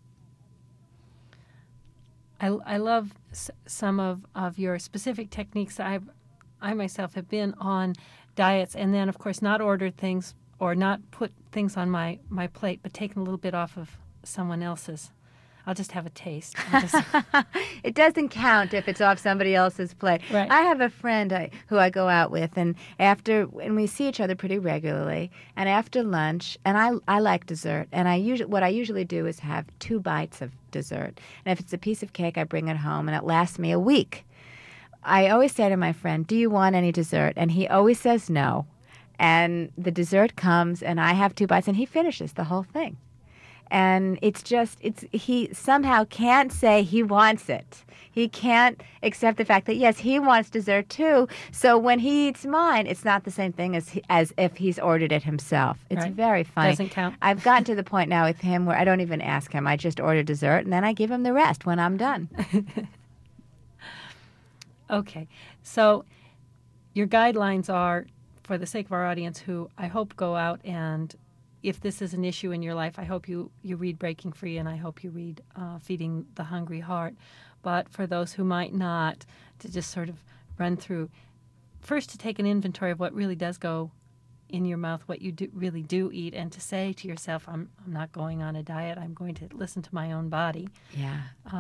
I love some of your specific techniques. I myself have been on diets and then, of course, not ordered things or not put things on my plate, but taken a little bit off of someone else's. I'll just have a taste. It doesn't count if it's off somebody else's plate. Right. I have a friend who I go out with, and we see each other pretty regularly, and after lunch, and I like dessert, and what I usually do is have 2 bites of dessert. And if it's a piece of cake, I bring it home, and it lasts me a week. I always say to my friend, do you want any dessert? And he always says no. And the dessert comes, and I have 2 bites, and he finishes the whole thing. And he somehow can't say he wants it. He can't accept the fact that, yes, he wants dessert too. So when he eats mine, it's not the same thing as if he's ordered it himself. It's Right. very funny. Doesn't count. I've gotten to the point now with him where I don't even ask him. I just order dessert, and then I give him the rest when I'm done. Okay. So your guidelines are, for the sake of our audience, who I hope go out and, if this is an issue in your life, I hope you read Breaking Free, and I hope you read Feeding the Hungry Heart. But for those who might not, to just sort of run through, first to take an inventory of what really does go in your mouth, what you really do eat, and to say to yourself, I'm not going on a diet, I'm going to listen to my own body. Yeah.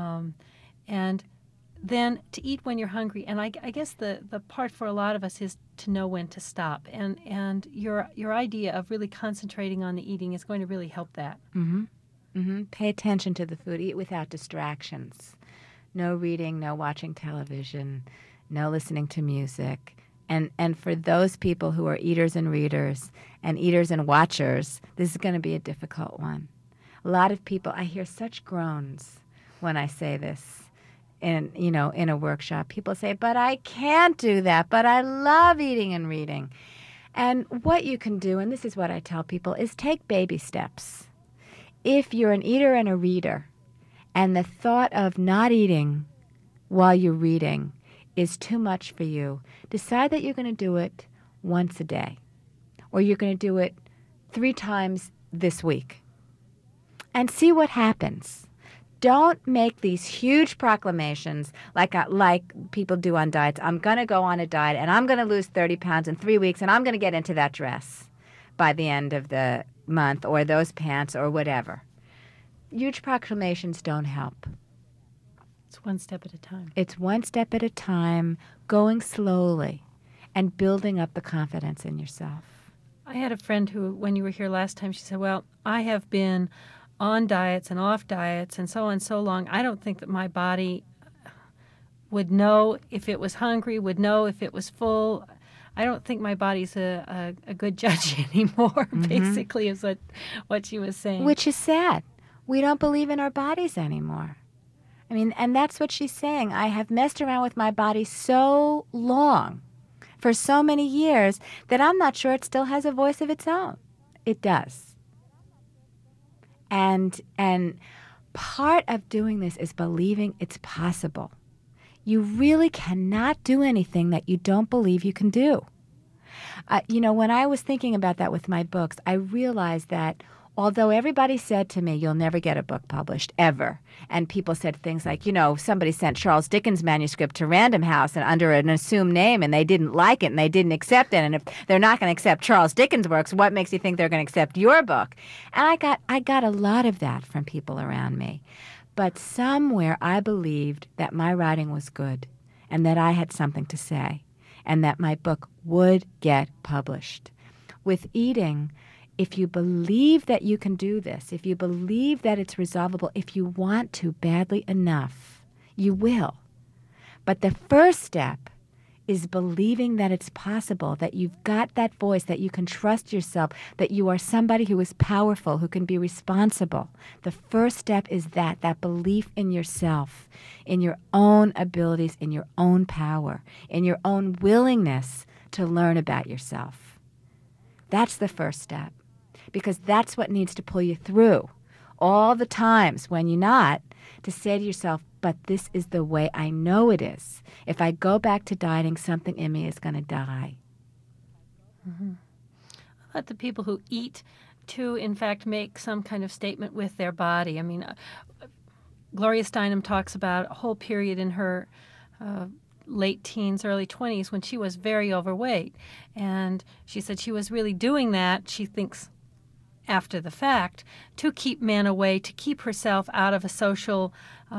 And then to eat when you're hungry. And I guess the part for a lot of us is to know when to stop. And your idea of really concentrating on the eating is going to really help that. Mm-hmm. Mm-hmm. Pay attention to the food. Eat without distractions. No reading, no watching television, no listening to music. And for those people who are eaters and readers and eaters and watchers, this is going to be a difficult one. A lot of people, I hear such groans when I say this in a workshop. People say, but I can't do that, but I love eating and reading. And what you can do, and this is what I tell people, is take baby steps. If you're an eater and a reader, and the thought of not eating while you're reading is too much for you, decide that you're going to do it once a day, or you're going to do it 3 times this week, and see what happens. Don't make these huge proclamations like people do on diets. I'm going to go on a diet, and I'm going to lose 30 pounds in 3 weeks, and I'm going to get into that dress by the end of the month, or those pants, or whatever. Huge proclamations don't help. It's one step at a time. It's one step at a time, going slowly, and building up the confidence in yourself. I had a friend who, when you were here last time, she said, well, I have been on diets and off diets and so on so long, I don't think that my body would know if it was hungry, would know if it was full. I don't think my body's a good judge anymore, basically, is what she was saying. Which is sad. We don't believe in our bodies anymore. I mean, and that's what she's saying. I have messed around with my body so long, for so many years, that I'm not sure it still has a voice of its own. It does. And part of doing this is believing it's possible. You really cannot do anything that you don't believe you can do. When I was thinking about that with my books, I realized that although everybody said to me, you'll never get a book published, ever. And people said things like, somebody sent Charles Dickens' manuscript to Random House and under an assumed name, and they didn't like it, and they didn't accept it. And if they're not going to accept Charles Dickens' works, what makes you think they're going to accept your book? And I got a lot of that from people around me. But somewhere I believed that my writing was good and that I had something to say and that my book would get published. With eating, if you believe that you can do this, if you believe that it's resolvable, if you want to badly enough, you will. But the first step is believing that it's possible, that you've got that voice, that you can trust yourself, that you are somebody who is powerful, who can be responsible. The first step is that belief in yourself, in your own abilities, in your own power, in your own willingness to learn about yourself. That's the first step. Because that's what needs to pull you through all the times when you're not, to say to yourself, but this is the way I know it is. If I go back to dieting, something in me is going to die. Mm-hmm. Let the people who eat to, in fact, make some kind of statement with their body. I mean, Gloria Steinem talks about a whole period in her late teens, early 20s when she was very overweight. And she said she was really doing that, she thinks, after the fact, to keep men away, to keep herself out of a social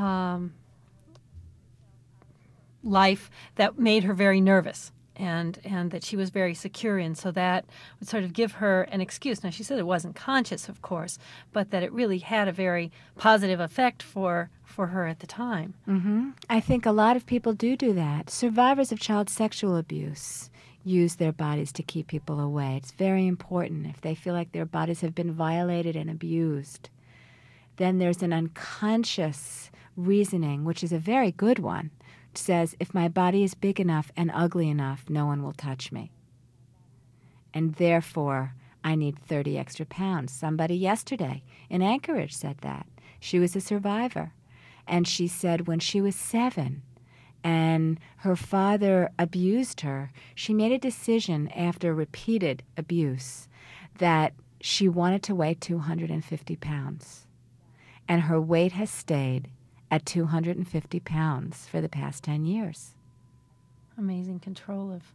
life that made her very nervous and that she was very secure in. So that would sort of give her an excuse. Now, she said it wasn't conscious, of course, but that it really had a very positive effect for her at the time. Mm-hmm. I think a lot of people do that. Survivors of child sexual abuse use their bodies to keep people away. It's very important if they feel like their bodies have been violated and abused then there's an unconscious reasoning, which is a very good one. It says, if my body is big enough and ugly enough, no one will touch me. And therefore, I need 30 extra pounds. Somebody yesterday in Anchorage said that. She was a survivor. And she said when she was 7 and her father abused her, she made a decision after repeated abuse that she wanted to weigh 250 pounds. And her weight has stayed at 250 pounds for the past 10 years. Amazing control of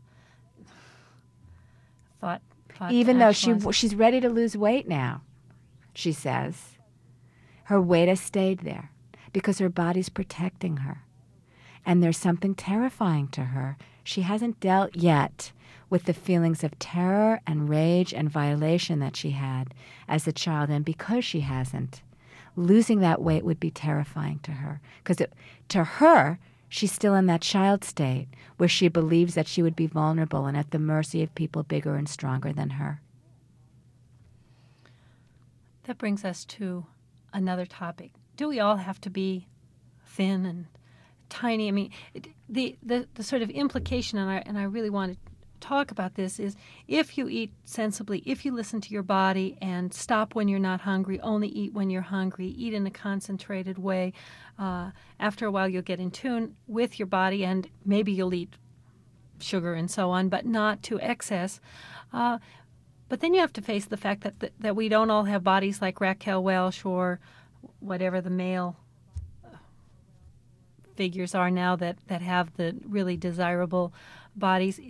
thought. Even though she's ready to lose weight now, she says, her weight has stayed there because her body's protecting her. And there's something terrifying to her. She hasn't dealt yet with the feelings of terror and rage and violation that she had as a child. And because she hasn't, losing that weight would be terrifying to her. Because to her, she's still in that child state where she believes that she would be vulnerable and at the mercy of people bigger and stronger than her. That brings us to another topic. Do we all have to be thin and tiny? I mean, the sort of implication, and I really want to talk about this, is if you eat sensibly, if you listen to your body and stop when you're not hungry, only eat when you're hungry, eat in a concentrated way, after a while you'll get in tune with your body and maybe you'll eat sugar and so on, but not to excess. But then you have to face the fact that we don't all have bodies like Raquel Welch or whatever the male figures are now that have the really desirable bodies.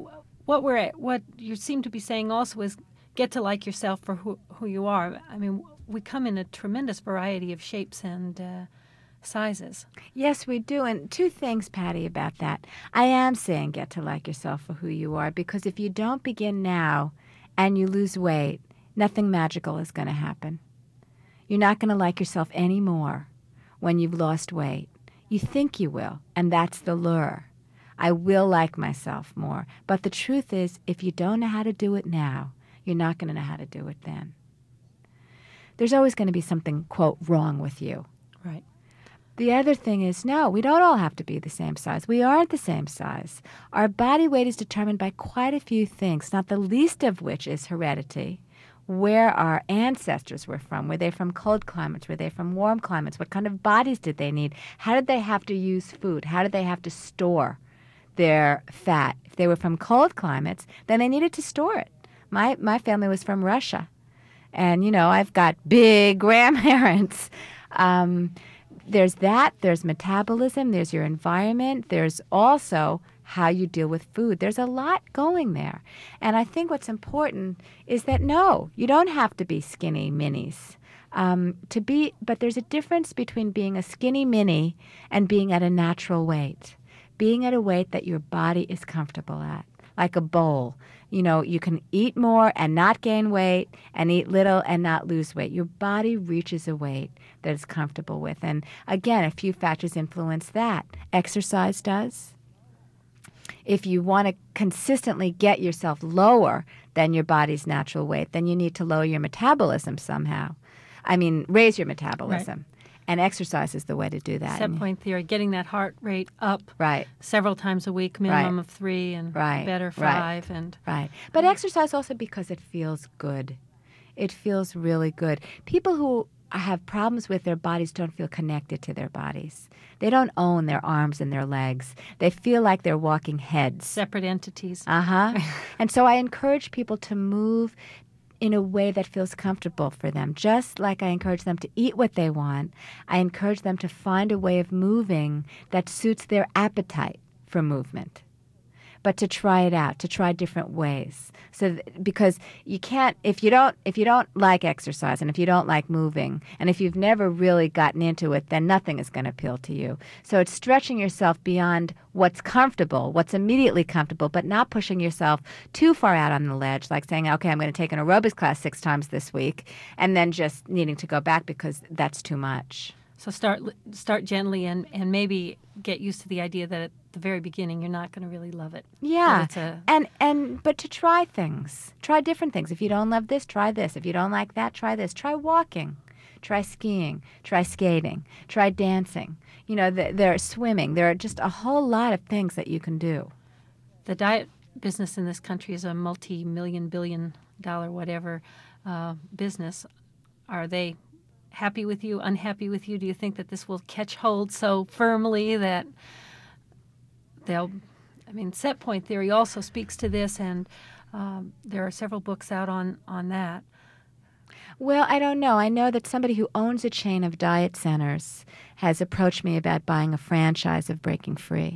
What you seem to be saying also is get to like yourself for who you are. I mean, we come in a tremendous variety of shapes and sizes. Yes, we do. And two things, Patty, about that. I am saying get to like yourself for who you are, because if you don't begin now and you lose weight, nothing magical is going to happen. You're not going to like yourself anymore when you've lost weight. You think you will, and that's the lure. I will like myself more. But the truth is, if you don't know how to do it now, you're not going to know how to do it then. There's always going to be something, quote, wrong with you. Right. The other thing is, no, we don't all have to be the same size. We aren't the same size. Our body weight is determined by quite a few things, not the least of which is heredity. Where our ancestors were from. Were they from cold climates? Were they from warm climates? What kind of bodies did they need? How did they have to use food? How did they have to store their fat? If they were from cold climates, then they needed to store it. My family was from Russia. And, I've got big grandparents. There's that. There's metabolism. There's your environment. There's also how you deal with food. There's a lot going there. And I think what's important is that, no, you don't have to be skinny minis. But there's a difference between being a skinny mini and being at a natural weight. Being at a weight that your body is comfortable at, like a bowl. You can eat more and not gain weight and eat little and not lose weight. Your body reaches a weight that it's comfortable with. And again, a few factors influence that. Exercise does. If you want to consistently get yourself lower than your body's natural weight, then you need to lower your metabolism somehow. Raise your metabolism. Right. And exercise is the way to do that. Set point theory, getting that heart rate up right. several times a week, minimum of 3 and better 5. Right. But exercise also because it feels good. It feels really good. People who have problems with their bodies don't feel connected to their bodies. They don't own their arms and their legs. They feel like they're walking heads. Separate entities. And so I encourage people to move in a way that feels comfortable for them. Just like I encourage them to eat what they want, I encourage them to find a way of moving that suits their appetite for movement. But to try it out, to try different ways. Because you can't, if you don't like exercise and if you don't like moving, and if you've never really gotten into it, then nothing is going to appeal to you. So it's stretching yourself beyond what's comfortable, what's immediately comfortable, but not pushing yourself too far out on the ledge, like saying, okay, I'm going to take an aerobics class 6 times this week, and then just needing to go back because that's too much. So start gently and maybe get used to the idea that at the very beginning you're not going to really love it. Yeah, but to try things, try different things. If you don't love this, try this. If you don't like that, try this. Try walking. Try skiing. Try skating. Try dancing. You know, there are swimming. There are just a whole lot of things that you can do. The diet business in this country is a multi-million, billion-dollar, whatever business. Are they happy with you, unhappy with you? Do you think that this will catch hold so firmly that they'll... I mean, set point theory also speaks to this, and there are several books out on that. Well, I don't know. I know that somebody who owns a chain of diet centers has approached me about buying a franchise of Breaking Free.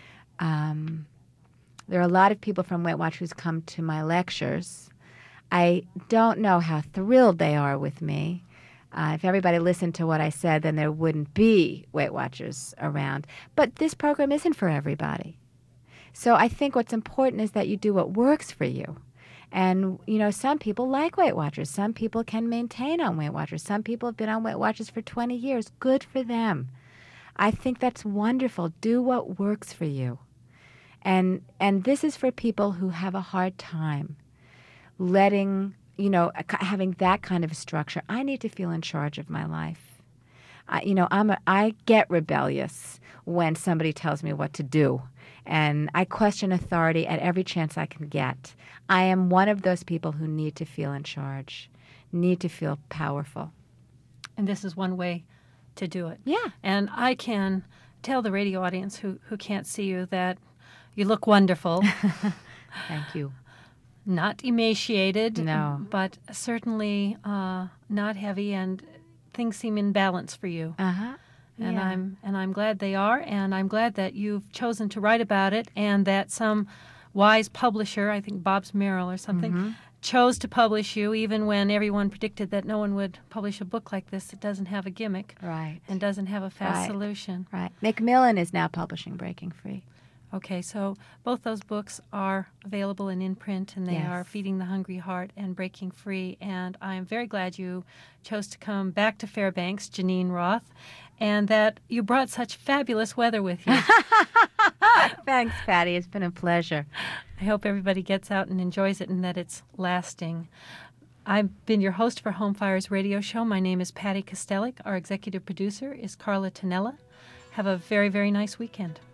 There are a lot of people from Weight Watchers who come to my lectures. I don't know how thrilled they are with me. If everybody listened to what I said, then there wouldn't be Weight Watchers around. But this program isn't for everybody. So I think what's important is that you do what works for you. And, you know, some people like Weight Watchers. Some people can maintain on Weight Watchers. Some people have been on Weight Watchers for 20 years. Good for them. I think that's wonderful. Do what works for you. And this is for people who have a hard time letting, you know, having that kind of a structure. I need to feel in charge of my life. I get rebellious when somebody tells me what to do. And I question authority at every chance I can get. I am one of those people who need to feel in charge, need to feel powerful. And this is one way to do it. Yeah. And I can tell the radio audience who can't see you that you look wonderful. Thank you. Not emaciated, No. but certainly not heavy, and things seem in balance for you. Uh-huh. And Yeah. I'm glad they are, and I'm glad that you've chosen to write about it, and that some wise publisher, I think Bob's Merrill or something, chose to publish you, even when everyone predicted that no one would publish a book like this that doesn't have a gimmick Right. and doesn't have a fast Right. solution. Right. Macmillan is now publishing Breaking Free. Okay, so both those books are available and in print, and they Yes. are Feeding the Hungry Heart and Breaking Free. And I'm very glad you chose to come back to Fairbanks, Janine Roth, and that you brought such fabulous weather with you. Thanks, Patty. It's been a pleasure. I hope everybody gets out and enjoys it and that it's lasting. I've been your host for Home Fire's radio show. My name is Patty Kostelik. Our executive producer is Carla Tonella. Have a very, very nice weekend.